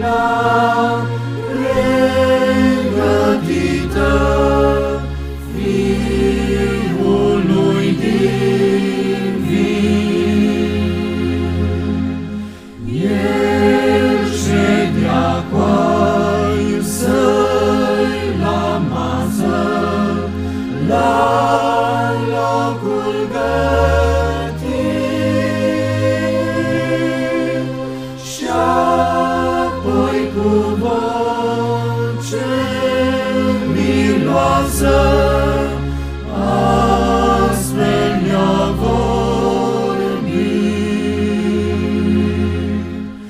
lumina pregătită Fiului divin. El ședea cu ai săi la masă, la locul gătit, și-apoi cu voce miloasă astfel ne-a vorbit.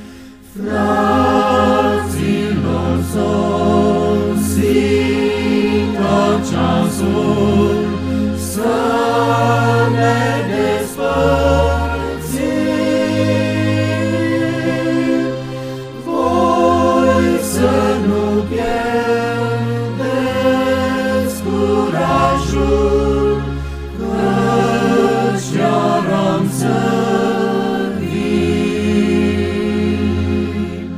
Fraților, sosit ceasul să ne despărțim. Voi să nu pierdeți curajul, căci iar am să vin.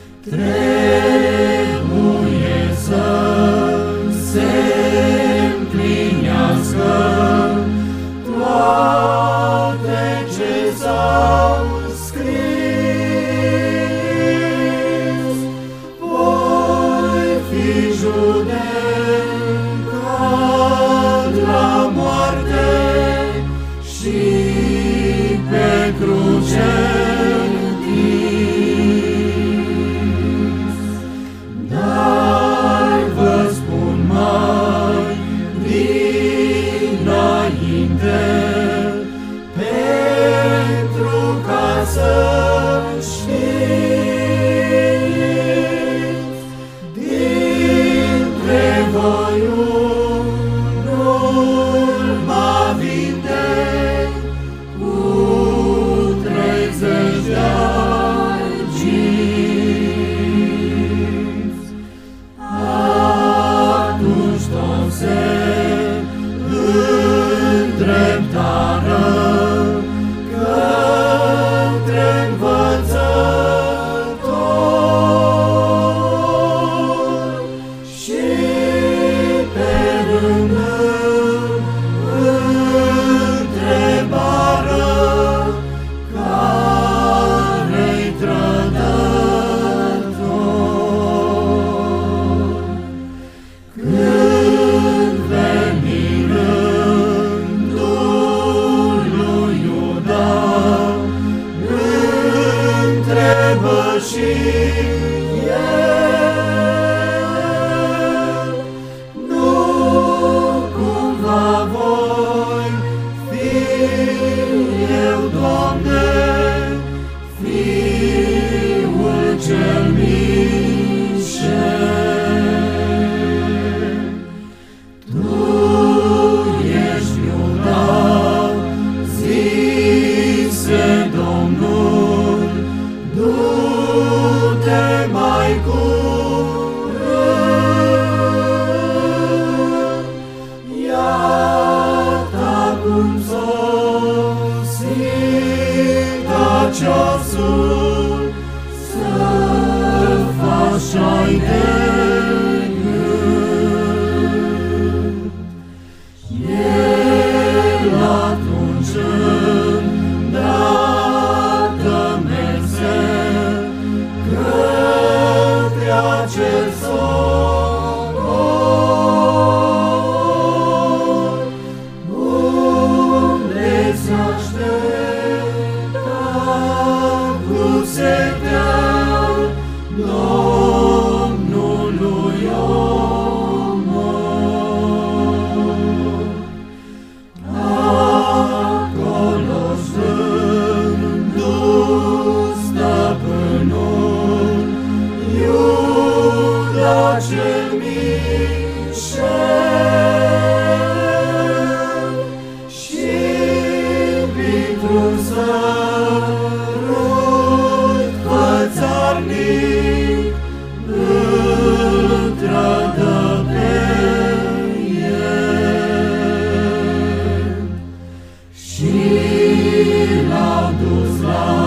Trebuie să se împlinească toate ce s-au scris. Voi fi judecat la moarte și pe cruce închis. Dar vă spun mai dinainte, pentru ca să știți, dintre voi unul mă vinde cu 30 de arginți. Atunci toți se îndreptară către învățător și pe rând întrebară care-i trădător. Când veni rândul lui Iuda, întrebă și el, nu cumva voi fi eu, Doamne, Fiul cel mișel? Tu ești Iuda, zise Domnul, du-te mai curând. Iată acum sosit ceasul să faci ce-ai de gând. El atunci îndată merse către acel sobor, unde s-aștepta cu setea Domnului omor. Acolo stându-i stăpânul, Iuda cel mișel, și printr-un sărut fățarnic îl trădă pe el și l-a dus la